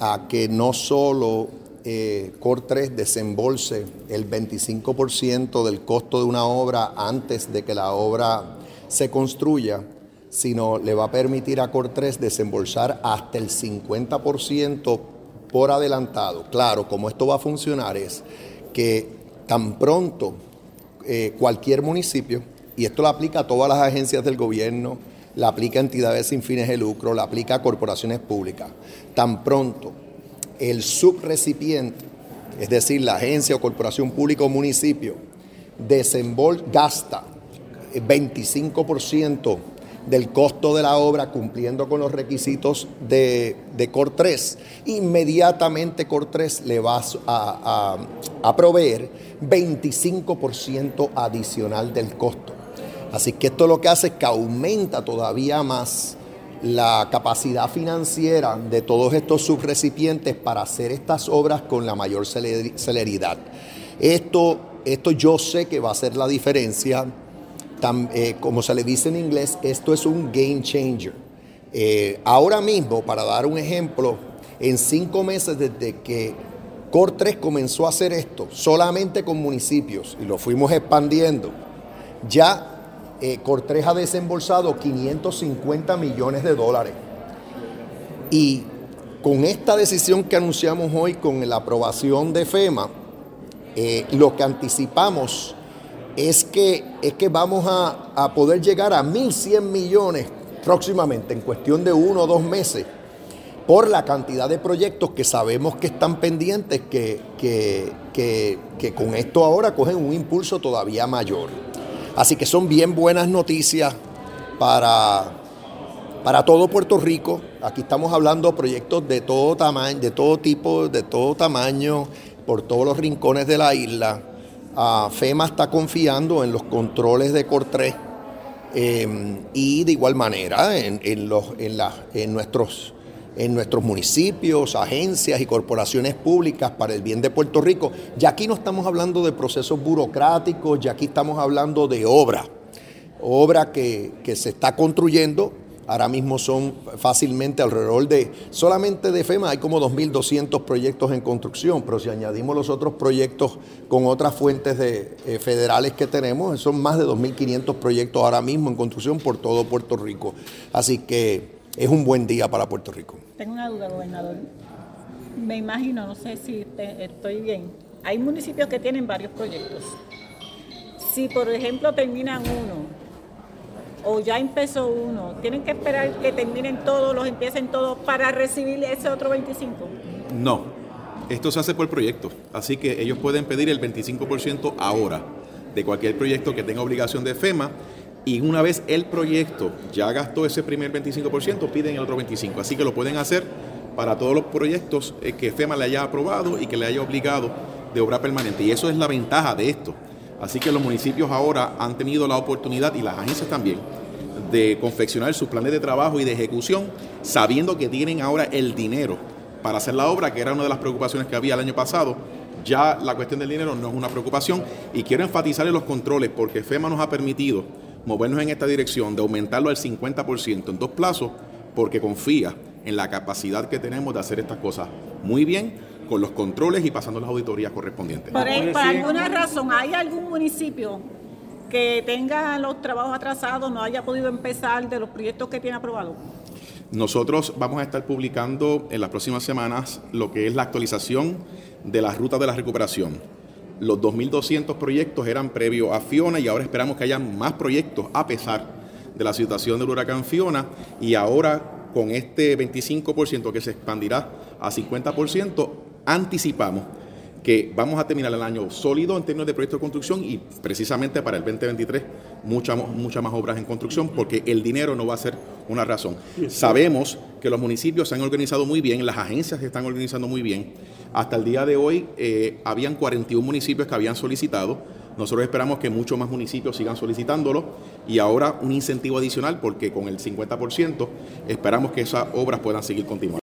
a que no solo COR3 desembolse el 25% del costo de una obra antes de que la obra se construya, sino le va a permitir a COR3 desembolsar hasta el 50% por adelantado. Claro, como esto va a funcionar es que tan pronto cualquier municipio, y esto lo aplica a todas las agencias del gobierno, la aplica a entidades sin fines de lucro, la aplica a corporaciones públicas, tan pronto el subrecipiente, es decir, la agencia o corporación pública o municipio, gasta 25% del costo de la obra cumpliendo con los requisitos de COR3, inmediatamente COR3 le va a proveer 25% adicional del costo. Así que esto lo que hace es que aumenta todavía más la capacidad financiera de todos estos subrecipientes para hacer estas obras con la mayor celeridad. Esto yo sé que va a hacer la diferencia. Como se le dice en inglés, esto es un game changer. Ahora mismo, para dar un ejemplo, en 5 meses desde que COR3 comenzó a hacer esto, solamente con municipios, y lo fuimos expandiendo, ya COR3 ha desembolsado $550 millones. Y con esta decisión que anunciamos hoy, con la aprobación de FEMA, lo que anticipamos es que vamos a poder llegar a 1.100 millones próximamente, en cuestión de 1 o 2 meses, por la cantidad de proyectos que sabemos que están pendientes, que con esto ahora cogen un impulso todavía mayor. Así que son bien buenas noticias para todo Puerto Rico. Aquí estamos hablando de proyectos de todo tamaño, de todo tipo, de todo tamaño, por todos los rincones de la isla. FEMA está confiando en los controles de COR3 y de igual manera en nuestros municipios, agencias y corporaciones públicas para el bien de Puerto Rico. Ya aquí no estamos hablando de procesos burocráticos, ya aquí estamos hablando de obra que se está construyendo. Ahora mismo son fácilmente alrededor solamente de FEMA hay como 2.200 proyectos en construcción, pero si añadimos los otros proyectos con otras fuentes federales que tenemos, son más de 2.500 proyectos ahora mismo en construcción por todo Puerto Rico. Así que es un buen día para Puerto Rico. Tengo una duda, gobernador. Me imagino, no sé si estoy bien, hay municipios que tienen varios proyectos. Si, por ejemplo, terminan uno o ya empezó uno, ¿tienen que esperar que terminen todos, los empiecen todos para recibir ese otro 25%? No, esto se hace por proyecto, así que ellos pueden pedir el 25% ahora de cualquier proyecto que tenga obligación de FEMA, y una vez el proyecto ya gastó ese primer 25%, piden el otro 25%, así que lo pueden hacer para todos los proyectos que FEMA le haya aprobado y que le haya obligado de obra permanente, y eso es la ventaja de esto. Así que los municipios ahora han tenido la oportunidad, y las agencias también, de confeccionar sus planes de trabajo y de ejecución, sabiendo que tienen ahora el dinero para hacer la obra, que era una de las preocupaciones que había el año pasado. Ya la cuestión del dinero no es una preocupación, y quiero enfatizar en los controles, porque FEMA nos ha permitido movernos en esta dirección de aumentarlo al 50% en 2 plazos, porque confía en la capacidad que tenemos de hacer estas cosas muy bien, con los controles y pasando las auditorías correspondientes. Por alguna razón, ¿hay algún municipio que tenga los trabajos atrasados, no haya podido empezar de los proyectos que tiene aprobados? Nosotros vamos a estar publicando en las próximas semanas lo que es la actualización de las rutas de la recuperación. Los 2.200 proyectos eran previo a Fiona, y ahora esperamos que haya más proyectos a pesar de la situación del huracán Fiona, y ahora con este 25% que se expandirá a 50%, anticipamos que vamos a terminar el año sólido en términos de proyectos de construcción, y precisamente para el 2023 muchas más obras en construcción, porque el dinero no va a ser una razón. Sabemos que los municipios se han organizado muy bien, las agencias se están organizando muy bien. Hasta el día de hoy habían 41 municipios que habían solicitado. Nosotros esperamos que muchos más municipios sigan solicitándolo, y ahora un incentivo adicional, porque con el 50% esperamos que esas obras puedan seguir continuando.